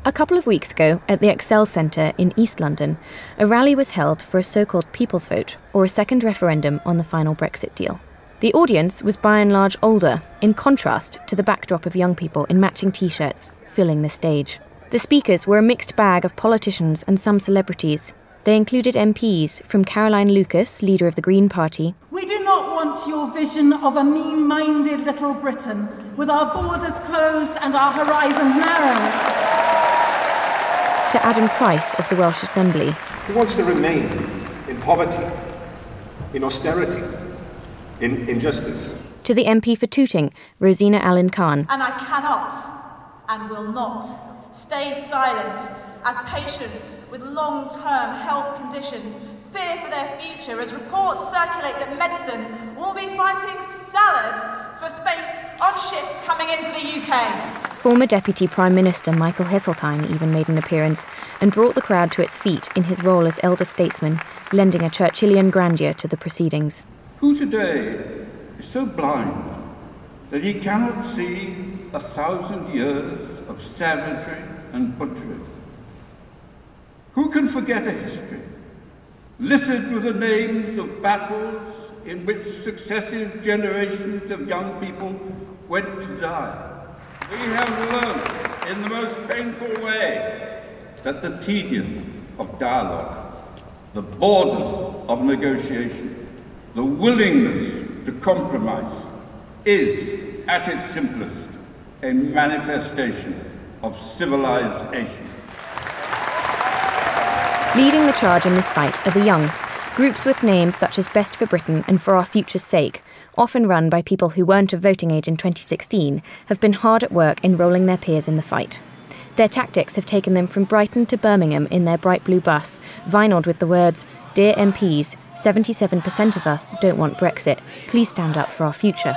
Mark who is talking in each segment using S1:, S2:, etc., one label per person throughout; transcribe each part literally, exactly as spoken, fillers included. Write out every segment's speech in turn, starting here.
S1: A couple of weeks ago, at the Excel Centre in East London, a rally was held for a so-called People's Vote, or a second referendum on the final Brexit deal. The audience was by and large older, in contrast to the backdrop of young people in matching T-shirts filling the stage. The speakers were a mixed bag of politicians and some celebrities. They included M Ps from Caroline Lucas, leader of the Green Party.
S2: We do not want your vision of a mean-minded little Britain, with our borders closed and our horizons narrow.
S1: To Adam Price of the Welsh Assembly.
S3: Who wants to remain in poverty, in austerity, in injustice?
S1: To the M P for Tooting, Rosina Allen Khan.
S4: And I cannot and will not stay silent as patients with long-term health conditions fear for their future as reports circulate that medicine will be fighting salad for space on ships coming into the U K.
S1: Former Deputy Prime Minister Michael Heseltine even made an appearance and brought the crowd to its feet in his role as elder statesman, lending a Churchillian grandeur to the proceedings.
S5: Who today is so blind that he cannot see a thousand years of savagery and butchery? Who can forget a history littered with the names of battles in which successive generations of young people went to die? We have learnt in the most painful way that the tedium of dialogue, the boredom of negotiation, the willingness to compromise is, at its simplest, a manifestation of civilization.
S1: Leading the charge in this fight are the young, groups with names such as Best for Britain and For Our Future's Sake, often run by people who weren't of voting age in twenty sixteen, have been hard at work enrolling their peers in the fight. Their tactics have taken them from Brighton to Birmingham in their bright blue bus, vinyled with the words, "Dear M Ps, seventy-seven percent of us don't want Brexit. Please stand up for our future."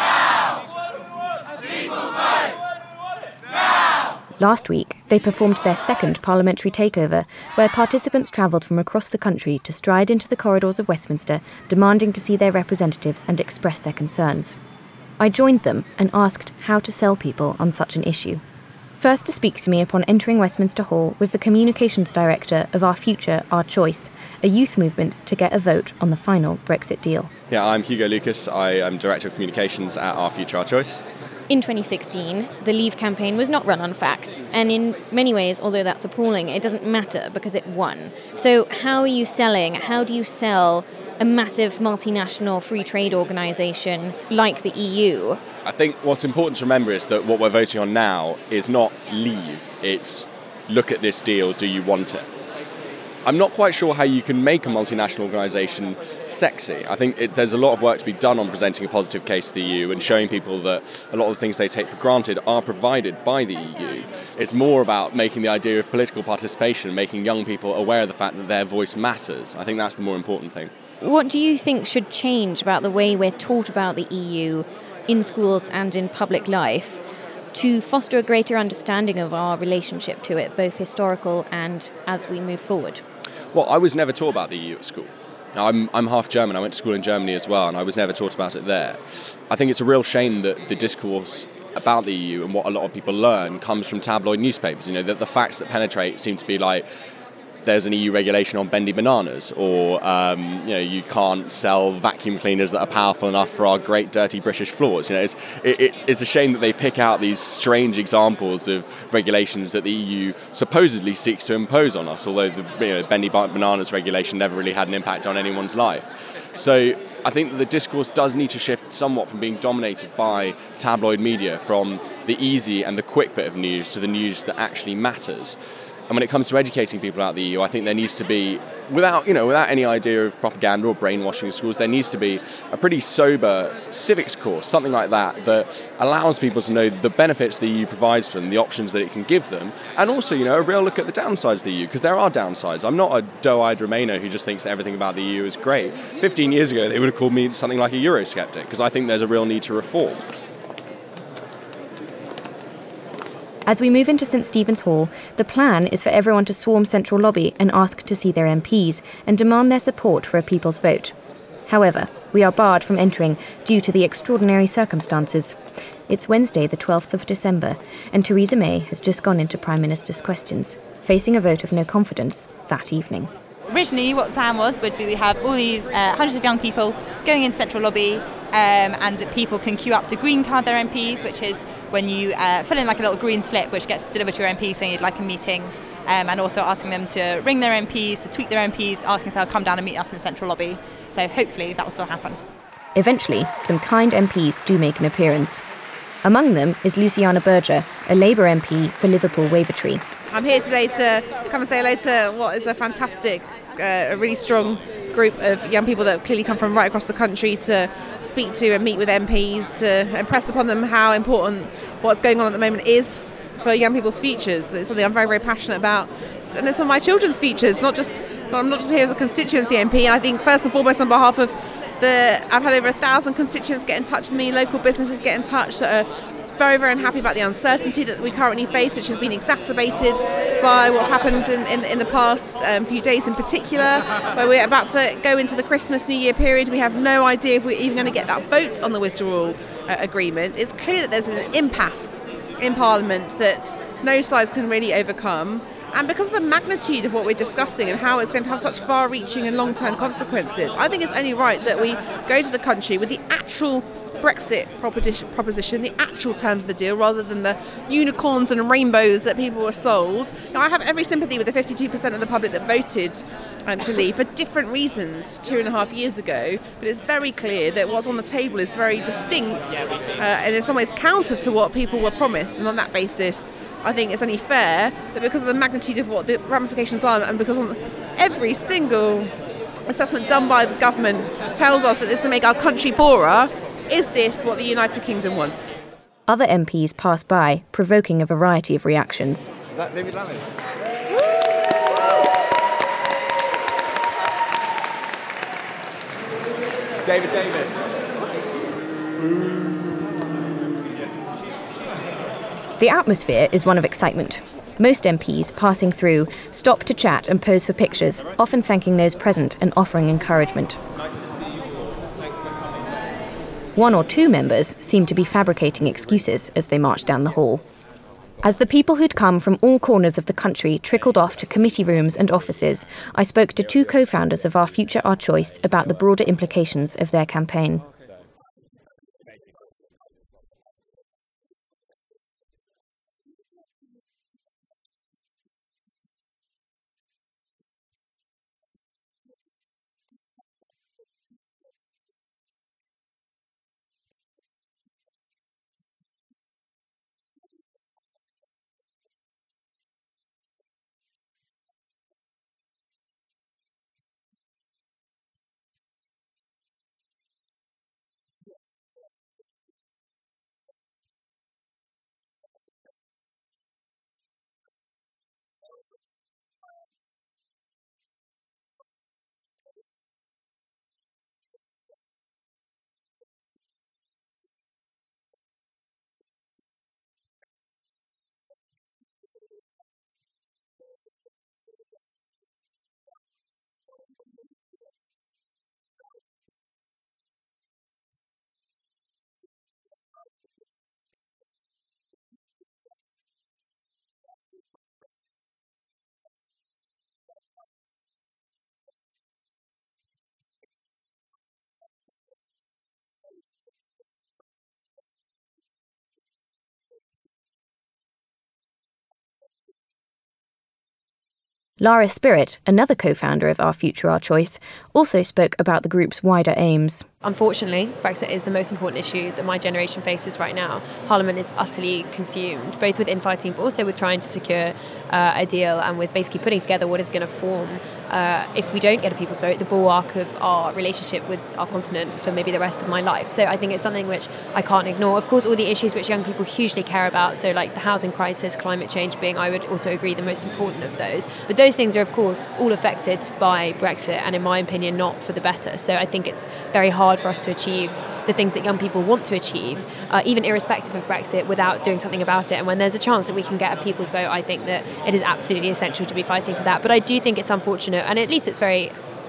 S1: Last week, they performed their second parliamentary takeover, where participants travelled from across the country to stride into the corridors of Westminster, demanding to see their representatives and express their concerns. I joined them and asked how to sell people on such an issue. First to speak to me upon entering Westminster Hall was the communications director of Our Future, Our Choice, a youth movement to get a vote on the final Brexit deal.
S6: Yeah, I'm Hugo Lucas. I am Director of Communications at Our Future, Our Choice.
S1: In twenty sixteen, the Leave campaign was not run on facts, and in many ways, although that's appalling, it doesn't matter because it won. So how are you selling? How do you sell a massive multinational free trade organisation like the E U?
S6: I think what's important to remember is that what we're voting on now is not leave, it's look at this deal, do you want it? I'm not quite sure how you can make a multinational organisation sexy. I think it, there's a lot of work to be done on presenting a positive case to the E U and showing people that a lot of the things they take for granted are provided by the E U. It's more about making the idea of political participation, making young people aware of the fact that their voice matters. I think that's the more important thing.
S1: What do you think should change about the way we're taught about the E U in schools and in public life to foster a greater understanding of our relationship to it, both historical and as we move forward?
S6: Well, I was never taught about the E U at school. I'm, I'm half German. I went to school in Germany as well, and I was never taught about it there. I think it's a real shame that the discourse about the E U and what a lot of people learn comes from tabloid newspapers. You know, that the facts that penetrate seem to be like, there's an E U regulation on bendy bananas, or um, you know, you can't sell vacuum cleaners that are powerful enough for our great dirty British floors. You know, it's it, it's it's a shame that they pick out these strange examples of regulations that the E U supposedly seeks to impose on us, although the you know, bendy bananas regulation never really had an impact on anyone's life. So I think that the discourse does need to shift somewhat from being dominated by tabloid media, from the easy and the quick bit of news to the news that actually matters. And when it comes to educating people about the E U, I think there needs to be, without you know, without any idea of propaganda or brainwashing in schools, there needs to be a pretty sober civics course, something like that, that allows people to know the benefits the E U provides for them, the options that it can give them, and also, you know, a real look at the downsides of the E U, because there are downsides. I'm not a doe-eyed Remainer who just thinks that everything about the E U is great. Fifteen years ago, they would have called me something like a Eurosceptic, because I think there's a real need to reform.
S1: As we move into St Stephen's Hall, the plan is for everyone to swarm Central Lobby and ask to see their M Ps and demand their support for a people's vote. However, We are barred from entering due to the extraordinary circumstances. It's Wednesday, the twelfth of December, and Theresa May has just gone into Prime Minister's questions, facing a vote of no confidence that evening.
S7: Originally, what the plan was would be we have all these uh, hundreds of young people going into Central Lobby, um, and that people can queue up to green card their M Ps, which is when you uh, fill in like a little green slip which gets delivered to your M P saying you'd like a meeting, um, and also asking them to ring their M Ps, to tweet their M Ps, asking if they'll come down and meet us in Central Lobby. So hopefully that will still happen.
S1: Eventually, some kind M Ps do make an appearance. Among them is Luciana Berger, a Labour M P for Liverpool Wavertree.
S8: I'm here today to come and say hello to what is a fantastic, uh, a really strong group of young people that clearly come from right across the country to speak to and meet with M Ps, to impress upon them how important what's going on at the moment is for young people's futures. It's something I'm very, very passionate about, and it's for my children's futures, not just, I'm not just here as a constituency M P. I think first and foremost on behalf of the, I've had over a thousand constituents get in touch with me, local businesses get in touch that are very, very unhappy about the uncertainty that we currently face, which has been exacerbated by what's happened in, in, in the past um, few days in particular, where we're about to go into the Christmas New Year period. We have no idea if we're even going to get that vote on the withdrawal uh, agreement. It's clear that there's an impasse in Parliament that no sides can really overcome. And because of the magnitude of what we're discussing and how it's going to have such far-reaching and long-term consequences, I think it's only right that we go to the country with the actual Brexit proposition, the actual terms of the deal, rather than the unicorns and rainbows that people were sold. Now, I have every sympathy with the fifty-two percent of the public that voted um, to leave for different reasons two and a half years ago, but it's very clear that what's on the table is very distinct uh, and in some ways counter to what people were promised, and on that basis I think it's only fair that because of the magnitude of what the ramifications are, and because on every single assessment done by the government tells us that this is going to make our country poorer, is this what the United Kingdom wants?
S1: Other M Ps passed by, provoking a variety of reactions.
S9: Is that David Lammy? David Davis.
S1: The atmosphere is one of excitement. Most M Ps passing through stop to chat and pose for pictures, often thanking those present and offering encouragement.
S9: Nice to see you all. Thanks for coming.
S1: One or two members seemed to be fabricating excuses as they marched down the hall. As the people who'd come from all corners of the country trickled off to committee rooms and offices, I spoke to two co-founders of Our Future, Our Choice about the broader implications of their campaign. Lara Spirit, another co-founder of Our Future, Our Choice, also spoke about the group's wider aims.
S10: Unfortunately, Brexit is the most important issue that my generation faces right now. Parliament is utterly consumed, both with infighting but also with trying to secure uh, a deal and with basically putting together what is going to form, uh, if we don't get a people's vote, the bulwark of our relationship with our continent for maybe the rest of my life. So I think it's something which I can't ignore. Of course, all the issues which young people hugely care about, so like the housing crisis, climate change being, I would also agree, the most important of those. But those things are, of course, all affected by Brexit and, in my opinion, not for the better. So I think it's very hard for us to achieve the things that young people want to achieve, uh, even irrespective of Brexit, without doing something about it. And when there's a chance that we can get a people's vote, I think that it is absolutely essential to be fighting for that. But I do think it's unfortunate, and at least it's very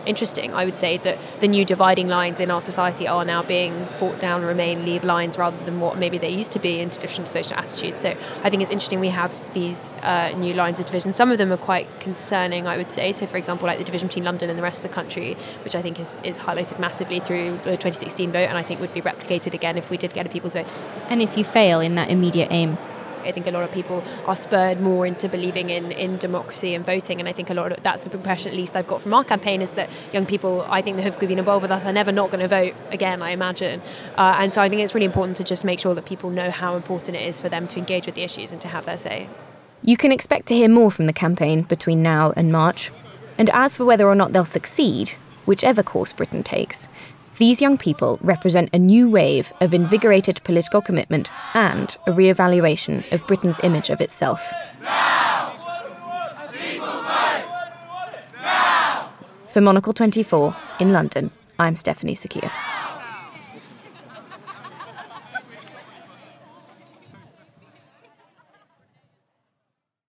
S10: interesting. I would say that the new dividing lines in our society are now being fought down, remain, leave lines rather than what maybe they used to be in traditional social attitudes. So I think it's interesting we have these uh, new lines of division. Some of them are quite concerning, I would say. So for example, like the division between London and the rest of the country, which I think is, is highlighted massively through the twenty sixteen vote, and I think would be replicated again if we did get a people's vote.
S1: And if you fail in that immediate aim?
S10: I think a lot of people are spurred more into believing in, in democracy and voting, and I think a lot of that's the impression, at least I've got from our campaign, is that young people, I think, that have been involved with us are never not going to vote again, I imagine. Uh, and so I think it's really important to just make sure that people know how important it is for them to engage with the issues and to have their say.
S1: You can expect to hear more from the campaign between now and March. And as for whether or not they'll succeed, whichever course Britain takes, these young people represent a new wave of invigorated political commitment and a re-evaluation of Britain's image of itself. Now! People's vote! Now! For Monocle twenty-four, in London, I'm Stephanie Sakia.